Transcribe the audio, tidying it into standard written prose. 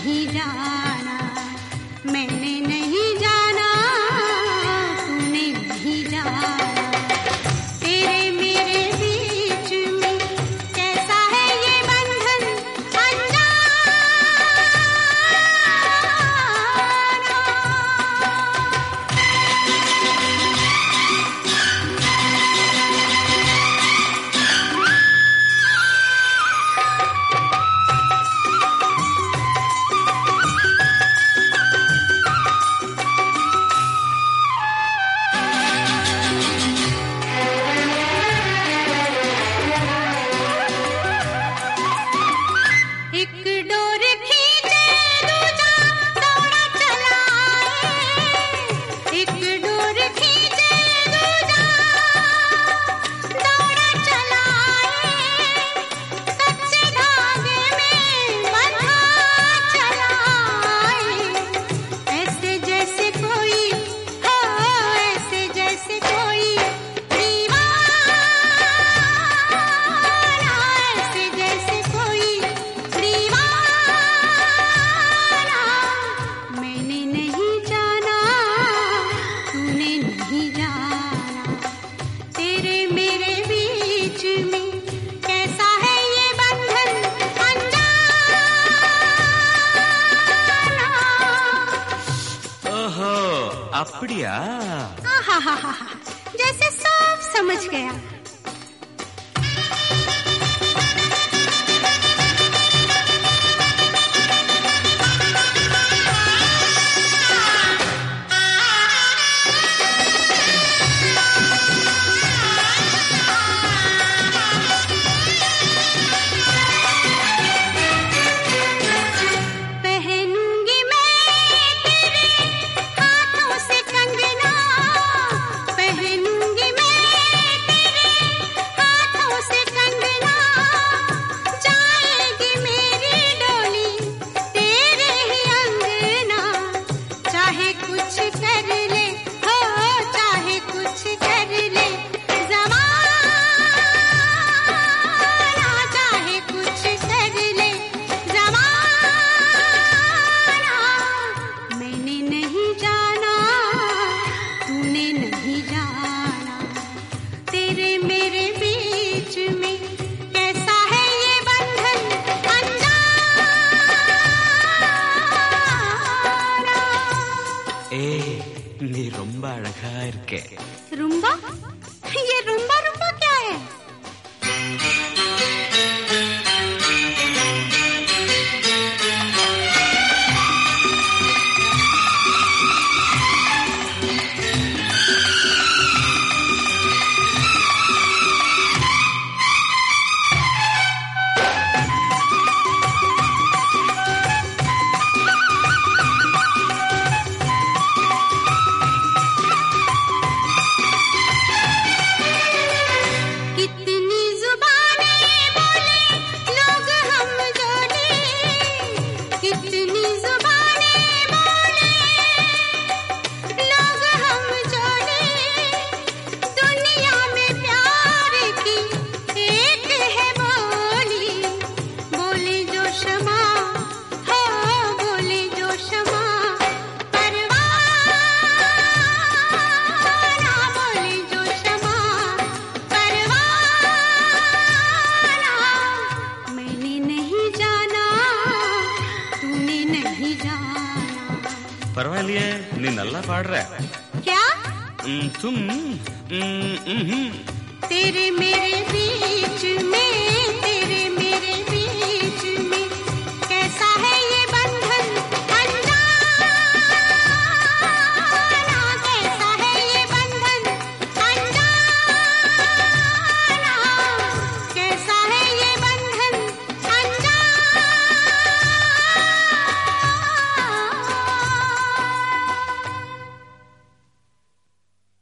नहीं जाना, मैंने नहीं जाना, तूने नहीं जाना। तेरे मेरे बीच में कैसा है ये बंधन अनजाना। एक डोर खींचे दूजा दौड़ा चला आए, एक डोर खींचे दूजा दौड़ा चला आए, सच्चे धागे में बंधा चला आए। ऐसे जैसे कोई हो, ऐसे जैसे कोई दीवाना, ऐसे जैसे कोई दीवाना। मैंने नहीं जाना, तूने नहीं जाना। तेरे मेरे बीच में कैसा है ये बंधन अनजाना। ओहो அப்படியா? आहाहाहा, जैसे सब समझ गया। पहनूंगी मैं तेरे हाथों से कंगना, पहनूंगी मैं तेरे हाथों से कंगना। जाएगी मेरी डोली तेरे ही अंगना, चाहे कुछ कर ले हो, चाहे कुछ कर ले ज़माना, चाहे कुछ कर ले ज़माना। मैंने नहीं जाना, तूने नहीं जाना। तेरे मेरे बीच में कैसा है ये बंधन अनजाना। ஏய் நீ ரொம்ப அழகா இருக்க. रुम्बा? ये रुम्बा रुम्बा क्या है? कितनी जुबानें बोले लोग हम जोड़े, कितनी जुबानें बोले लोग हम जोड़े। दुनिया में प्यार की एक है बोली, बोले जो शमा हो, बोले जो शमा परवाना, बोले जो शमा परवाना। मैंने नहीं जाना, तूने नहीं जाना। பரவாயில்லையே, நீ நல்லா பாடுற. क्या? तुम तेरे मेरे बीच में